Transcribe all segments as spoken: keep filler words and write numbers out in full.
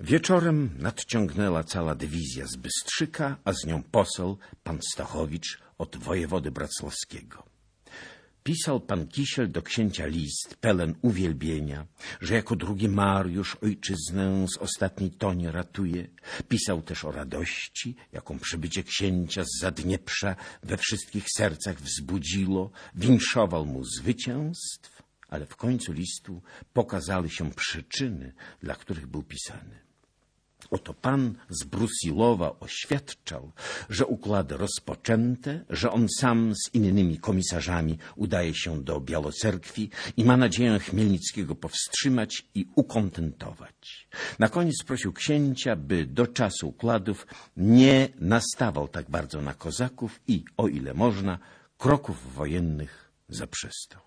Wieczorem nadciągnęła cała dywizja z Bystrzyka, a z nią poseł pan Stachowicz od wojewody bracławskiego. Pisał pan Kisiel do księcia list pełen uwielbienia, że jako drugi Mariusz ojczyznę z ostatniej toni ratuje. Pisał też o radości, jaką przybycie księcia z Zadnieprza we wszystkich sercach wzbudziło. Winszował mu zwycięstw, ale w końcu listu pokazały się przyczyny, dla których był pisany. Oto pan z Brusilowa oświadczał, że układy rozpoczęte, że on sam z innymi komisarzami udaje się do Białocerkwi i ma nadzieję Chmielnickiego powstrzymać i ukontentować. Na koniec prosił księcia, by do czasu układów nie nastawał tak bardzo na kozaków i, o ile można, kroków wojennych zaprzestał.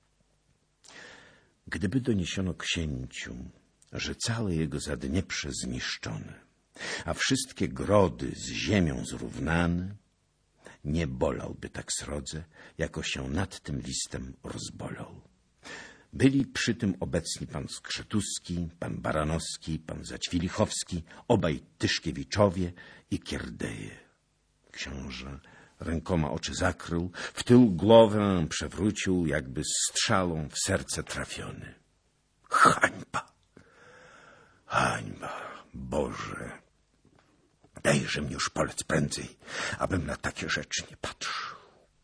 Gdyby doniesiono księciu, że całe jego Zadnieprze zniszczone, a wszystkie grody z ziemią zrównane, nie bolałby tak srodze, jako się nad tym listem rozbolał. Byli przy tym obecni pan Skrzetuski, pan Baranowski, pan Zaćwilichowski, obaj Tyszkiewiczowie i Kierdeje. Książę rękoma oczy zakrył, w tył głowę przewrócił, jakby strzałą w serce trafiony. Hańba! Hańba, Boże, dejże mi już polec prędzej, abym na takie rzeczy nie patrzył.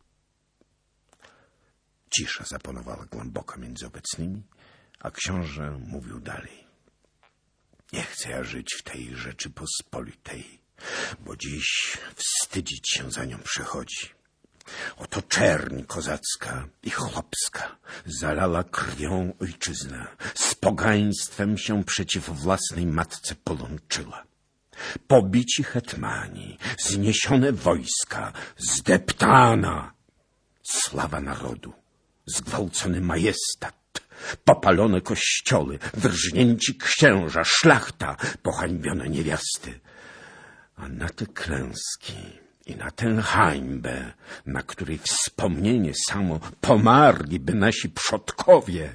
Cisza zapanowała głęboko między obecnymi, a książę mówił dalej. Nie chcę ja żyć w tej Rzeczypospolitej, bo dziś wstydzić się za nią przychodzi. Oto czerń kozacka i chłopska zalała krwią ojczyznę, z pogaństwem się przeciw własnej matce połączyła. Pobici hetmani, zniesione wojska, zdeptana sława narodu, zgwałcony majestat, popalone kościoły, wyrżnięci księża, szlachta, pohańbione niewiasty. A na te klęski i na tę hańbę, na której wspomnienie samo pomarliby nasi przodkowie.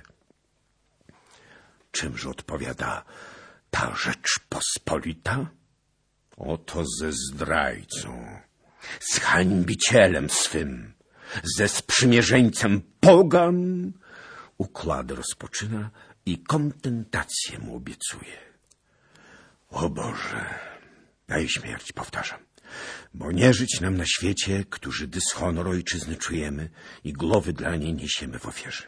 Czymże odpowiada ta Rzeczpospolita? Oto ze zdrajcą, z hańbicielem swym, ze sprzymierzeńcem pogan układy rozpoczyna i kontentację mu obiecuje. O Boże, daj śmierć, powtarzam, bo nie żyć nam na świecie, którzy dyshonor ojczyzny czujemy i głowy dla niej niesiemy w ofierze.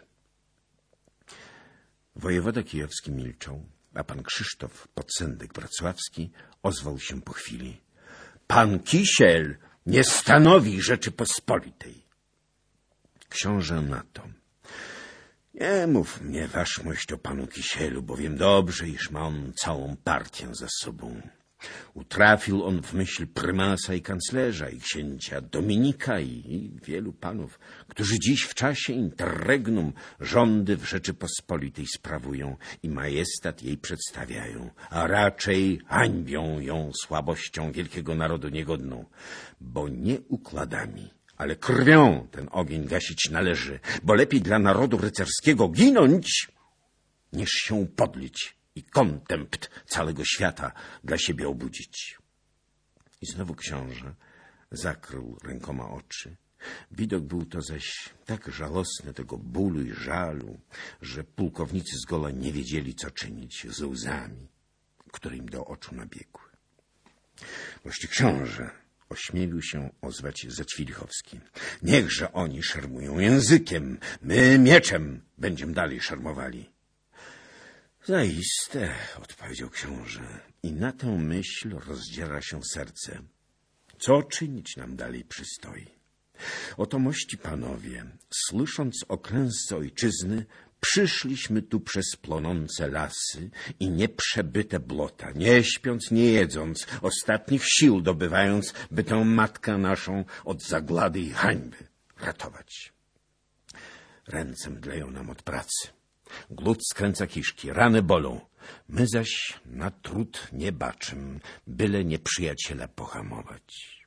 Wojewoda kijowski milczał, a pan Krzysztof, podsędek wrocławski, ozwał się po chwili. Pan Kisiel nie stanowi Rzeczypospolitej. Książę na to. Nie mów mnie, waszmość, o panu Kisielu, bo wiem dobrze, iż ma on całą partię za sobą. Utrafił on w myśl prymasa i kanclerza, i księcia Dominika, i, i wielu panów, którzy dziś w czasie interregnum rządy w Rzeczypospolitej sprawują i majestat jej przedstawiają, a raczej hańbią ją słabością wielkiego narodu niegodną, bo nie układami, ale krwią ten ogień gasić należy, bo lepiej dla narodu rycerskiego ginąć, niż się podlić i kontempt całego świata dla siebie obudzić. I znowu książę zakrył rękoma oczy. Widok był to zaś tak żałosny tego bólu i żalu, że pułkownicy zgoła nie wiedzieli, co czynić z łzami, które im do oczu nabiegły. Mości książę, ośmielił się ozwać Zaćwilichowski. Niechże oni szermują językiem, my mieczem będziemy dalej szermowali. Zaiste, odpowiedział książę, i na tę myśl rozdziera się serce. Co czynić nam dalej przystoi? Oto, mości panowie, słysząc o klęsce ojczyzny, przyszliśmy tu przez plonące lasy i nieprzebyte blota, nie śpiąc, nie jedząc, ostatnich sił dobywając, by tę matkę naszą od zaglady i hańby ratować. Ręce mdleją nam od pracy. Głód skręca kiszki, rany bolą. My zaś na trud nie baczym, byle nieprzyjaciela pohamować.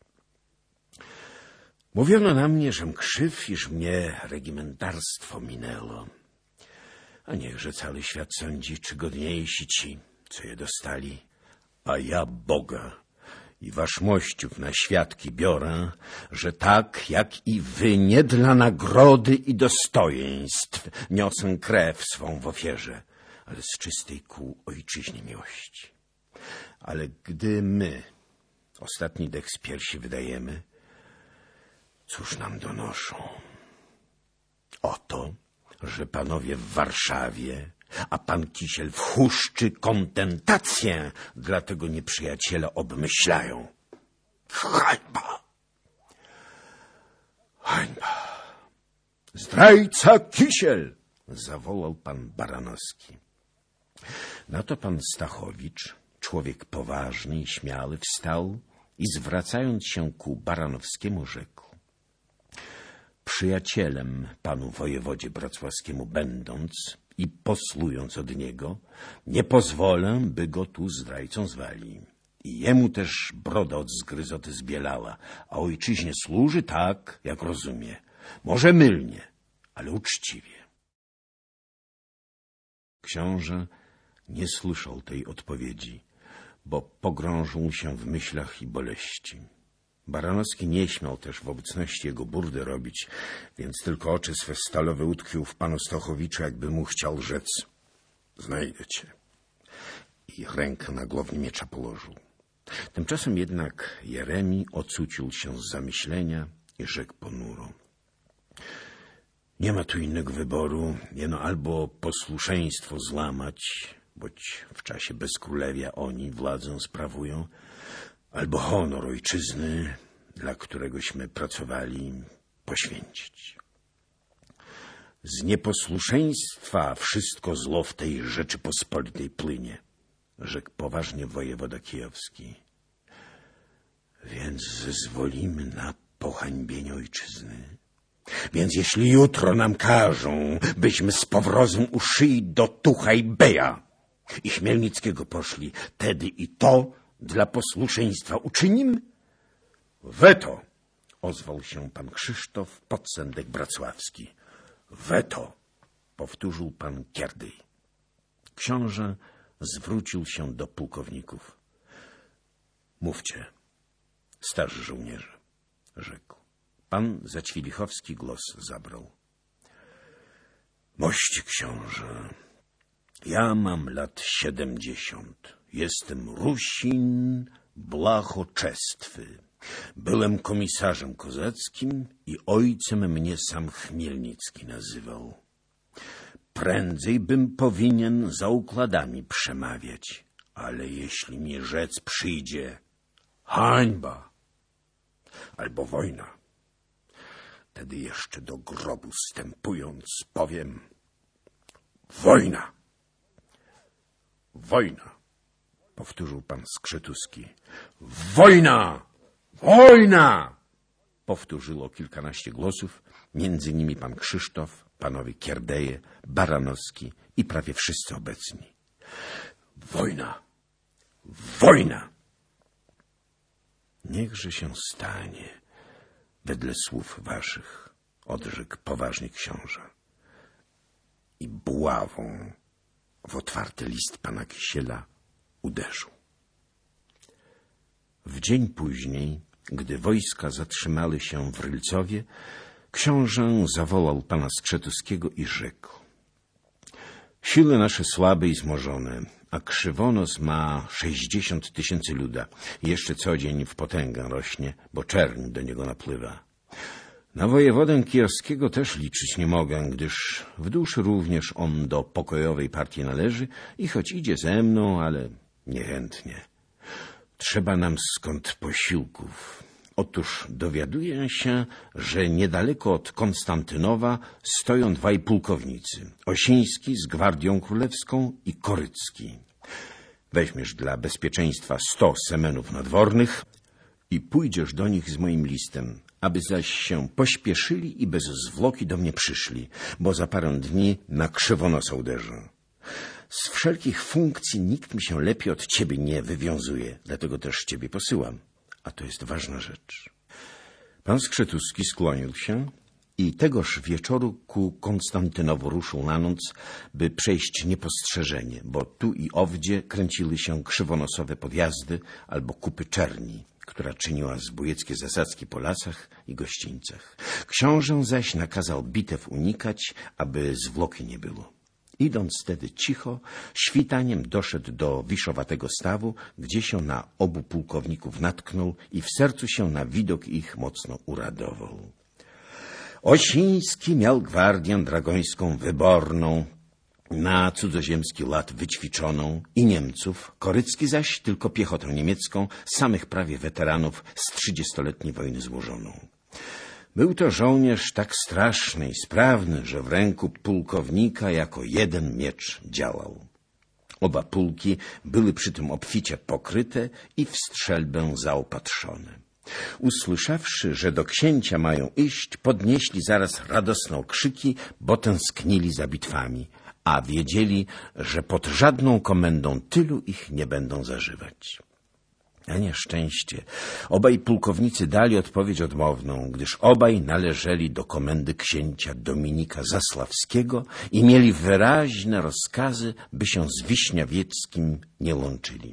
Mówiono na mnie, żem krzyw, iż mnie regimentarstwo minęło. A niechże cały świat sądzi, czy godniejsi ci, co je dostali, A ja Boga i wasz mościów na świadki biorę, że tak jak i wy nie dla nagrody i dostojeństw niosę krew swą w ofierze, ale z czystej ku ojczyźnie miłości. Ale gdy my ostatni dech z piersi wydajemy, cóż nam donoszą? Oto, że panowie w Warszawie, a pan Kisiel w Huszczy kontentację dla tego nieprzyjaciela obmyślają. Hańba! Hańba! Zdrajca Kisiel! Zawołał pan Baranowski. Na to pan Stachowicz, człowiek poważny i śmiały, wstał i zwracając się ku Baranowskiemu rzekł: przyjacielem panu wojewodzie wrocławskiemu będąc i posłując od niego, nie pozwolę, by go tu zdrajcą zwali. I jemu też broda od zgryzoty zbielała, a ojczyźnie służy tak, jak rozumie. Może mylnie, ale uczciwie. Książę nie słyszał tej odpowiedzi, bo pogrążył się w myślach i boleści. Baranowski nie śmiał też w obecności jego burdy robić, więc tylko oczy swe stalowe utkwił w panu Stachowiczu, jakby mu chciał rzec: znajdę cię. I rękę na głowni miecza położył. Tymczasem jednak Jeremi ocucił się z zamyślenia i rzekł ponuro: nie ma tu innego wyboru, jeno albo posłuszeństwo złamać, boć w czasie bezkrólewia oni władzę sprawują, albo honor ojczyzny, dla któregośmy pracowali, poświęcić. Z nieposłuszeństwa wszystko zło w tej Rzeczypospolitej płynie, rzekł poważnie wojewoda kijowski. Więc zezwolimy na pohańbienie ojczyzny. Więc jeśli jutro nam każą, byśmy z powrozem u szyi do Tucha i Beja i Chmielnickiego poszli, tedy i to dla posłuszeństwa uczynimy? Weto! Ozwał się pan Krzysztof, podsędek wrocławski. Weto! Powtórzył pan Kierdej. Książę zwrócił się do pułkowników. Mówcie, starzy żołnierze, rzekł. Pan Zaćwilichowski głos zabrał. Mości książę, ja mam lat siedemdziesiąt. Jestem Rusin blachoczestwy. Byłem komisarzem kozackim i ojcem mnie sam Chmielnicki nazywał. Prędzej bym powinien za układami przemawiać, ale jeśli mi rzec przyjdzie hańba albo wojna, wtedy jeszcze do grobu stępując powiem wojna. Wojna, powtórzył pan Skrzetuski. Wojna! Wojna! Powtórzyło kilkanaście głosów, między nimi pan Krzysztof, panowie Kierdeje, Baranowski i prawie wszyscy obecni. Wojna! Wojna! Niechże się stanie wedle słów waszych, odrzekł poważnie książę. I buławą w otwarty list pana Kisiela uderzył. W dzień później, gdy wojska zatrzymały się w Rylcowie, książę zawołał pana Skrzetuskiego i rzekł: siły nasze słabe i zmożone, a Krzywonos ma sześćdziesiąt tysięcy luda. Jeszcze co dzień w potęgę rośnie, bo czerń do niego napływa. Na wojewodę kijowskiego też liczyć nie mogę, gdyż w duszy również on do pokojowej partii należy i choć idzie ze mną, ale niechętnie. Trzeba nam skąd posiłków. Otóż dowiaduję się, że niedaleko od Konstantynowa stoją dwaj pułkownicy, Osiński z Gwardią Królewską i Korycki. Weźmiesz dla bezpieczeństwa sto semenów nadwornych i pójdziesz do nich z moim listem, aby zaś się pośpieszyli i bez zwłoki do mnie przyszli, bo za parę dni na Krzywonosa uderzę. Z wszelkich funkcji nikt mi się lepiej od ciebie nie wywiązuje, dlatego też ciebie posyłam. A to jest ważna rzecz. Pan Skrzetuski skłonił się I tegoż wieczoru ku Konstantynowu ruszył na noc, by przejść niepostrzeżenie, bo tu i owdzie kręciły się krzywonosowe podjazdy albo kupy czerni, która czyniła zbójeckie zasadzki po lasach i gościńcach. Książę zaś nakazał bitew unikać, aby zwłoki nie było. Idąc wtedy cicho, świtaniem doszedł do wiszowatego stawu, gdzie się na obu pułkowników natknął i w sercu się na widok ich mocno uradował. Osiński miał gwardię dragońską wyborną, na cudzoziemski lad wyćwiczoną i Niemców, Korycki zaś tylko piechotę niemiecką, samych prawie weteranów z trzydziestoletniej wojny złożoną. Był to żołnierz tak straszny i sprawny, że w ręku pułkownika jako jeden miecz działał. Oba pułki były przy tym obficie pokryte i w strzelbę zaopatrzone. Usłyszawszy, że do księcia mają iść, podnieśli zaraz radosne okrzyki, bo tęsknili za bitwami, a wiedzieli, że pod żadną komendą tylu ich nie będą zażywać. Na nieszczęście obaj pułkownicy dali odpowiedź odmowną, gdyż obaj należeli do komendy księcia Dominika Zasławskiego i mieli wyraźne rozkazy, by się z Wiśniawieckim nie łączyli.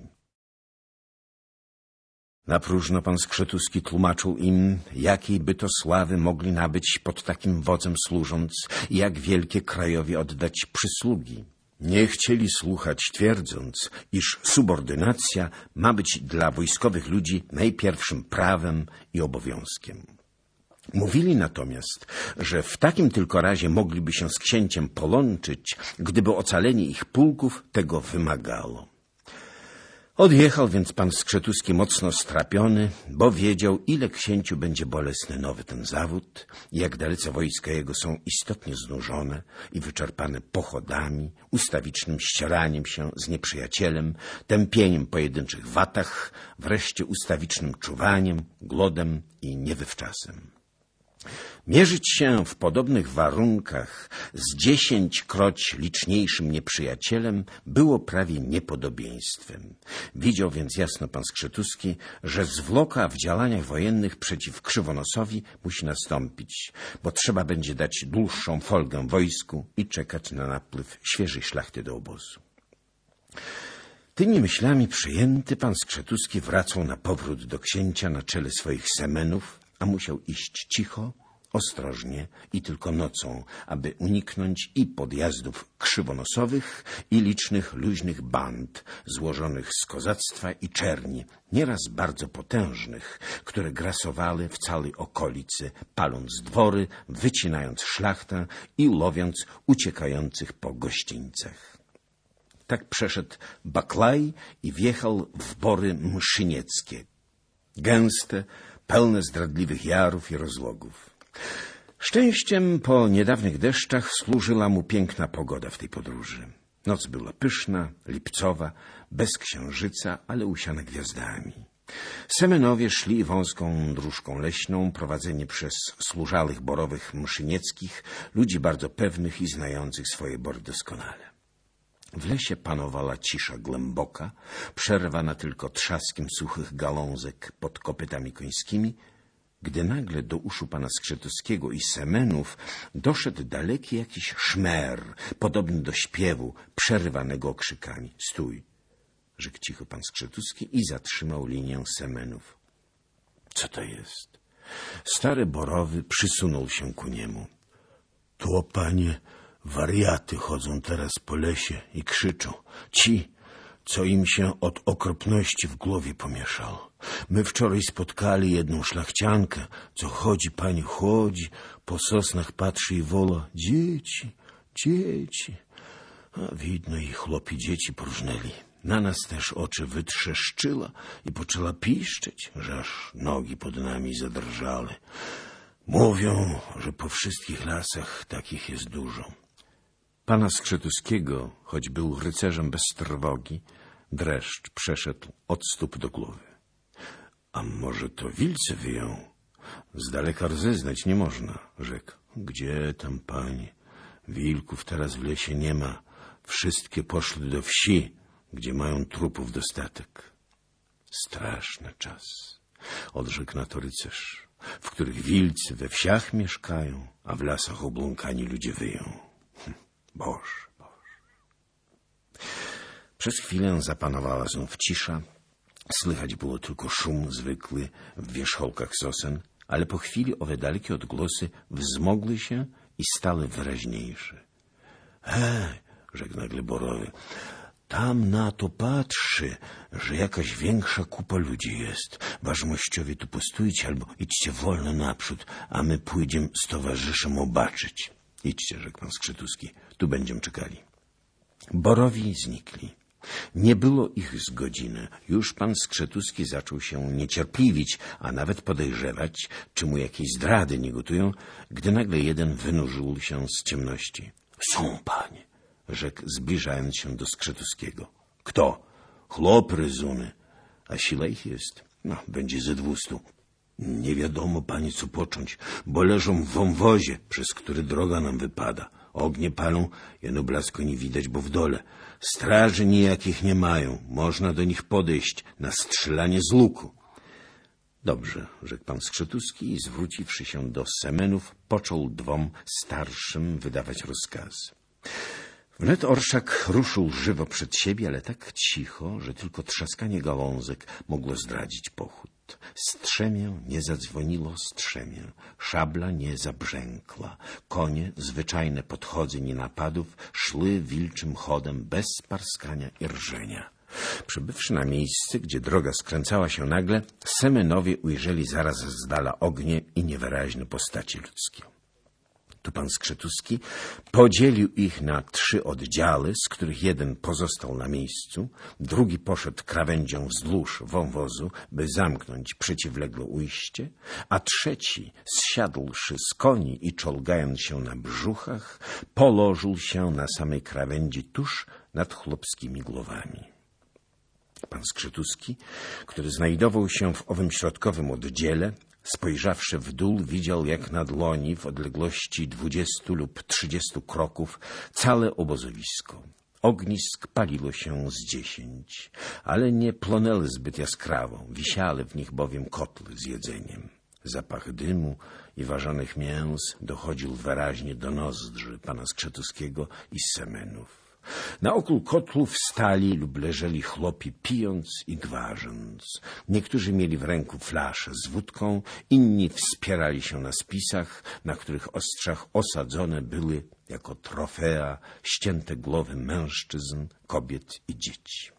Na próżno pan Skrzetuski tłumaczył im, jakiej by to sławy mogli nabyć pod takim wodzem służąc i jak wielkie krajowi oddać przysługi. Nie chcieli słuchać, twierdząc, iż subordynacja ma być dla wojskowych ludzi najpierwszym prawem i obowiązkiem. Mówili natomiast, że w takim tylko razie mogliby się z księciem połączyć, gdyby ocalenie ich pułków tego wymagało. Odjechał więc pan Skrzetuski mocno strapiony, bo wiedział, ile księciu będzie bolesny nowy ten zawód, jak dalece wojska jego są istotnie znużone i wyczerpane pochodami, ustawicznym ścieraniem się z nieprzyjacielem, tępieniem pojedynczych watach, wreszcie ustawicznym czuwaniem, głodem i niewywczasem. Mierzyć się w podobnych warunkach z dziesięćkroć liczniejszym nieprzyjacielem było prawie niepodobieństwem. Widział więc jasno pan Skrzetuski, że zwłoka w działaniach wojennych przeciw Krzywonosowi musi nastąpić, bo trzeba będzie dać dłuższą folgę wojsku i czekać na napływ świeżej szlachty do obozu. Tymi myślami przyjęty pan Skrzetuski wracał na powrót do księcia na czele swoich semenów, a musiał iść cicho, ostrożnie i tylko nocą, aby uniknąć i podjazdów krzywonosowych, i licznych luźnych band złożonych z kozactwa i czerni, nieraz bardzo potężnych, które grasowały w całej okolicy, paląc dwory, wycinając szlachtę i łowiąc uciekających po gościńcach. Tak przeszedł Baklaj i wjechał w bory mszynieckie, gęste, pełne zdradliwych jarów i rozlogów. Szczęściem po niedawnych deszczach służyła mu piękna pogoda w tej podróży. Noc była pyszna, lipcowa, bez księżyca, ale usiana gwiazdami. Semenowie szli wąską dróżką leśną, prowadzeni przez służalych borowych mszynieckich, ludzi bardzo pewnych i znających swoje bory doskonale. W lesie panowała cisza głęboka, przerwana tylko trzaskiem suchych gałązek pod kopytami końskimi, gdy nagle do uszu pana Skrzetuskiego i semenów doszedł daleki jakiś szmer, podobny do śpiewu, przerywanego okrzykami. — Stój! — rzekł cicho pan Skrzetuski i zatrzymał linię semenów. — Co to jest? Stary borowy przysunął się ku niemu. — To, panie, wariaty chodzą teraz po lesie i krzyczą. Ci, co im się od okropności w głowie pomieszało. My wczoraj spotkali jedną szlachciankę, co chodzi, panie, chodzi, po sosnach patrzy i woła: dzieci, dzieci. A widno i chłopi dzieci próżnęli. Na nas też oczy wytrzeszczyła i poczęła piszczeć, że aż nogi pod nami zadrżały. Mówią, że po wszystkich lasach takich jest dużo. Pana Skrzetuskiego, choć był rycerzem bez trwogi, dreszcz przeszedł od stóp do głowy. A może to wilcy wyją? Z daleka rozeznać nie można, rzekł. Gdzie tam, panie? Wilków teraz w lesie nie ma. Wszystkie poszły do wsi, gdzie mają trupów dostatek. Straszny czas, odrzekł na to rycerz. w których wilcy we wsiach mieszkają, a w lasach obląkani ludzie wyją. Hm, Boże, Boże. Przez chwilę zapanowała znów cisza. Słychać było tylko szum zwykły w wierzchołkach sosen, ale po chwili owe dalekie odgłosy wzmogły się i stały wyraźniejsze. Hej, rzekł nagle Borowy, tam na to patrzy, że jakaś większa kupa ludzi jest. Ważmościowie tu postójcie albo idźcie wolno naprzód, a my pójdziemy z towarzyszem obaczyć. Idźcie, rzekł pan Skrzytuski, tu będziemy czekali. Borowi znikli. Nie było ich z godzinę. Już pan Skrzytuski zaczął się niecierpliwić, a nawet podejrzewać, czy mu jakieś zdrady nie gotują, gdy nagle jeden wynurzył się z ciemności. Są, panie, rzekł, zbliżając się do Skrzytuskiego. Kto? Chłop ryzuny. A sila ich jest. No, będzie ze dwustu. Nie wiadomo, panie, co począć, bo leżą w wąwozie, przez który droga nam wypada. Ognie palą, jeno blasku nie widać, bo w dole. Straży nijakich nie mają. Można do nich podejść na strzelanie z łuku. Dobrze, rzekł pan Skrzytuski i zwróciwszy się do Semenów, począł dwom starszym wydawać rozkazy. Wnet orszak ruszył żywo przed siebie, ale tak cicho, że tylko trzaskanie gałązek mogło zdradzić pochód. Strzemię nie zadzwoniło strzemię, szabla nie zabrzękła. Konie, zwyczajne podchodzeń i napadów, szły wilczym chodem bez parskania i rżenia. Przybywszy na miejsce, gdzie droga skręcała się nagle, Semenowie ujrzeli zaraz z dala ognie i niewyraźne postacie ludzkie. Tu pan Skrzytuski podzielił ich na trzy oddziały, z których jeden pozostał na miejscu, drugi poszedł krawędzią wzdłuż wąwozu, by zamknąć przeciwległe ujście, a trzeci, zsiadłszy z koni i czołgając się na brzuchach, położył się na samej krawędzi tuż nad chłopskimi głowami. Pan Skrzytuski, który znajdował się w owym środkowym oddziele, spojrzawszy w dół, widział jak na dłoni w odległości dwudziestu lub trzydziestu kroków całe obozowisko. Ognisk paliło się z dziesięć, ale nie plonęły zbyt jaskrawo, wisiały w nich bowiem kotły z jedzeniem. Zapach dymu i ważonych mięs dochodził wyraźnie do nozdrzy pana Skrzytuskiego i Semenów. Na okół kotłów stali lub leżeli chłopi, pijąc i gwarząc. Niektórzy mieli w ręku flasze z wódką, inni wspierali się na spisach, na których ostrzach osadzone były jako trofea ścięte głowy mężczyzn, kobiet i dzieci.